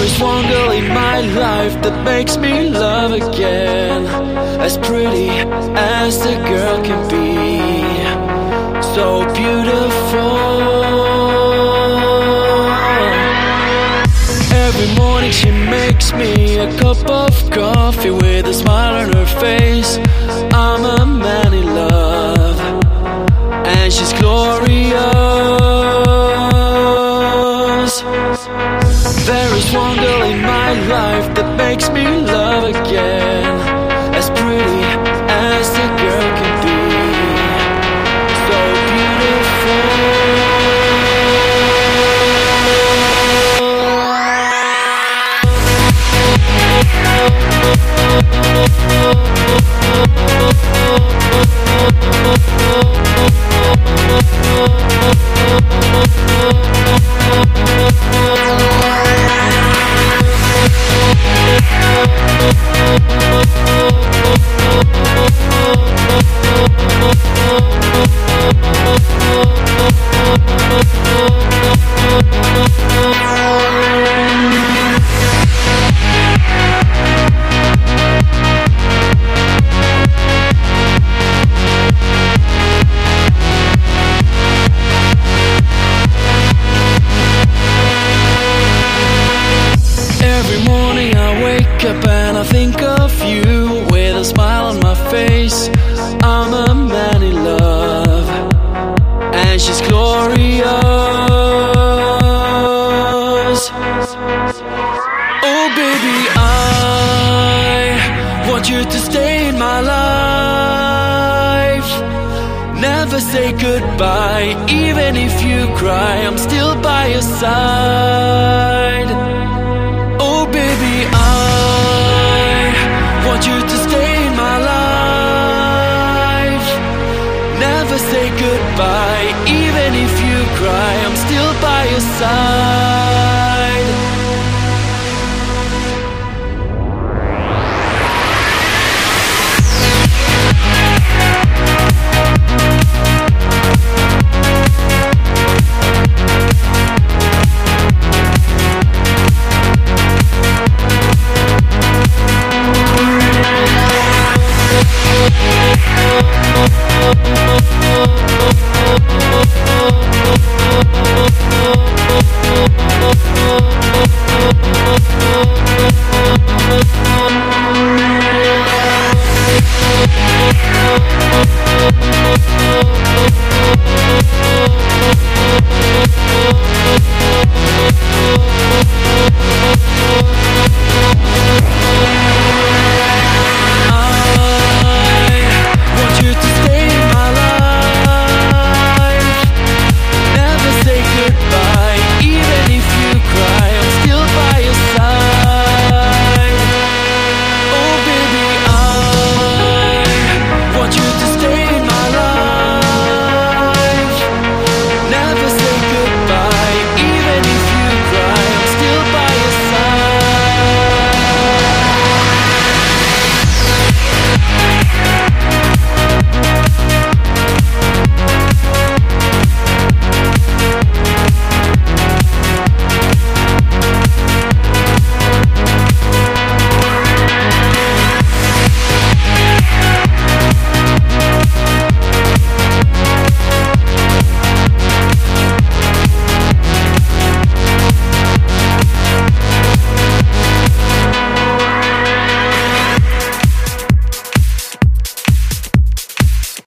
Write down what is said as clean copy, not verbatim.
is one girl in my life that makes me love again. As pretty as a girl can be, so beautiful. Every morning she makes me a cup of coffee with a smile on her face. I'm a man in love, and she's glorious. There is one girl in my life that makes me love again. As pretty as a girl can be, so beautiful. Up and I think of you with a smile on my face. I'm a man in love, and she's glorious. Oh baby, I want you to stay in my life. Never say goodbye, even if you cry, I'm still by your side. Oh baby, I want you to stay in my life. Never say goodbye, even if you cry, I'm still by your side.